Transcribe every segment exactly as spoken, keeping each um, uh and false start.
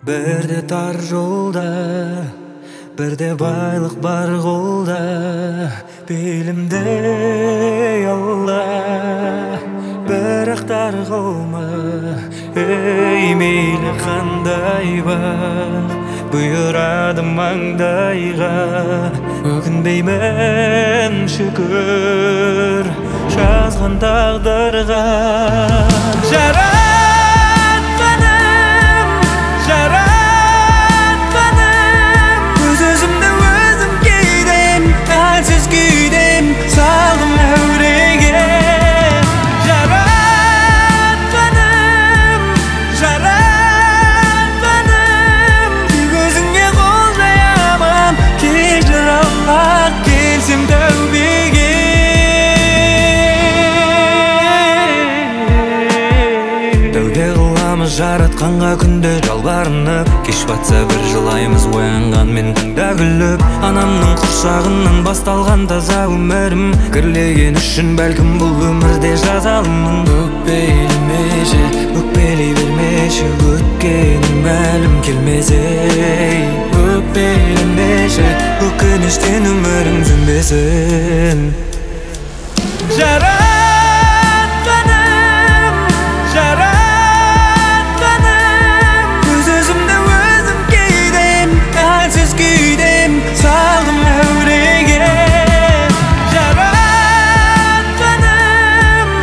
Бірде тар жолда, бірде байлық бар қолда, белімде алла, бірақ тарқылма. Ей мейлі қандай бақ бұйырады маңдайға, өкінбеймін шүкір жазған тағдырға. Жаратқаным, жаратқаным, өз өзімді өзім кейдем, әлсіз күйдем, салдым әуреге. Жаратқаным, жаратқаным, тек өзіңе қол жаямын, кешір Алла, келсем тәубеге. Жаратқанға күнде жалбарынып, кеш батса бір жылаймыз, оянғанмен тыңда күліп. Анамның құрсағынан басталған таза өмірім, кірлеген үшін бәлкім бұл өмірде жазалымын. Өкпелемеші, өкпелей бермеші, өткенің мәлім келмесе. Өкпелемеші, өкініштен өмірің сүнбесін. Жаратқаным, жаратқаным, салдым әуреге. Жаратқаным,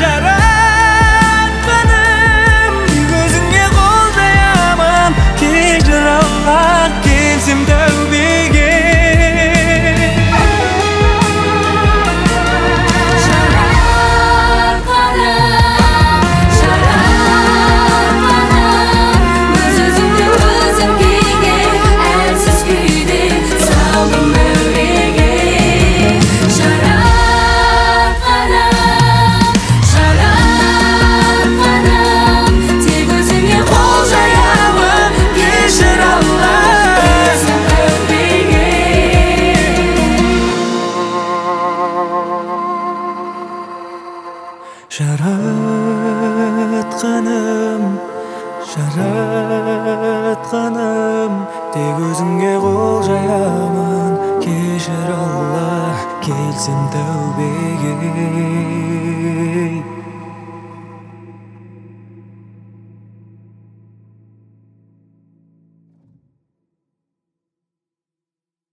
жаратқаным, тек өзіңе қол жаямын, кешір Алла, келсем тәубеге. Жаратқаным, жаратқаным, тек өзіңе қол жаямын, кешір Алла, келсем тәубеге.